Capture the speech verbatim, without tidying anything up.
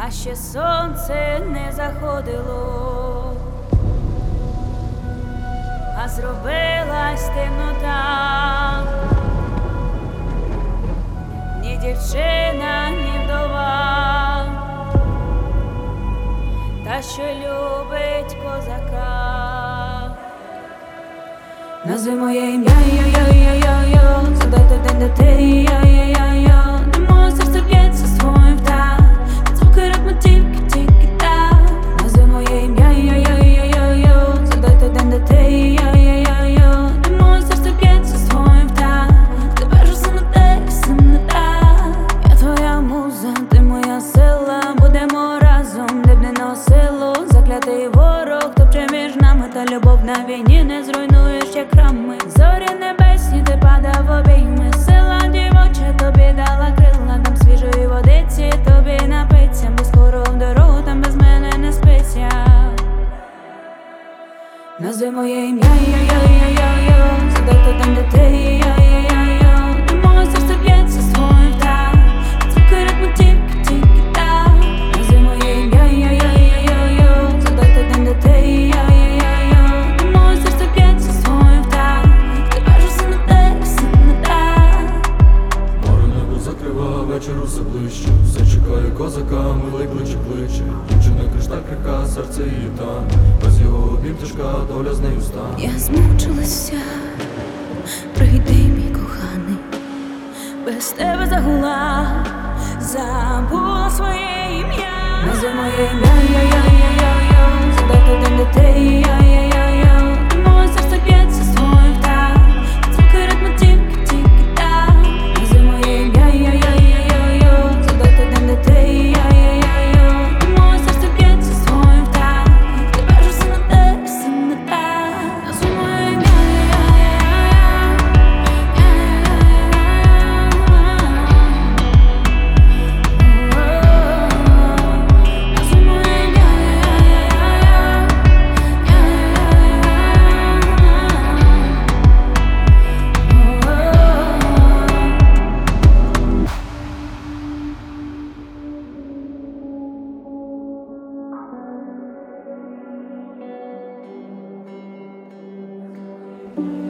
а ще сонце не заходило, а зробилась темнота. Ні дівчина, ні вдова, та що любить козака. Назви моє ім'я, йо-йо-йо-йо-йо, задайте день до ти, йо-йо-йо-йо. Не моє серце б'ється своїм так, звуки ритму тільки, тільки так. Назви моє ім'я, йо-йо-йо-йо-йо, задайте день до ти, йо-йо-йо-йо. Не моє серце б'ється своїм так, тебе ж все не те, все не так. Я твоя муза, ти моя сила, будемо разом, де б не носило. Заклятий ворог топче між нами, та любов на війні не зруйнуєш, як храми. Зорі небесні, ти падав в обійми. Сила дівоча тобі дала крила, там свіжої водиці тобі напиться, бо скоро в дорогу там без мене не спиться. Назви моє ім'я, йо-йо-йо-йо-йо, задайте там, де ти, йо-йо-йо-йо. Не моє серце б'ється своїм так, звуки ритму тільки, тільки так. Назви моє ім'я, йо-йо-йо-йо-йо, задайте там, де ти, йо-йо-йо-йо. Не моє серце б'ється своїм так, тебе ж все не те, все не так. Море небо закрива, вечір усе ближче. Все чекає козака, милий кличе кличе. Дівчина кришталь крика, серце її тане. Без його обійм тяжка, доля з нею стане. Я змучилася, прийди, мій коханий. Без тебе загула, забула своє ім'я. Назви моє ім'я, йо-йо-йо-йо-йо, задайте день до ти, йо-йо-йо-йо. Не моє серце б'ється своїм так, звуки ритму тільки, тільки так. Назви моє ім'я, йо-йо-йо-йо-йо, задайте день до ти, йо-йо-йо-йо. Не моє серце б'ється своїм так, тебе ж все не те, все не так. Назви моє ім'я, Thank you.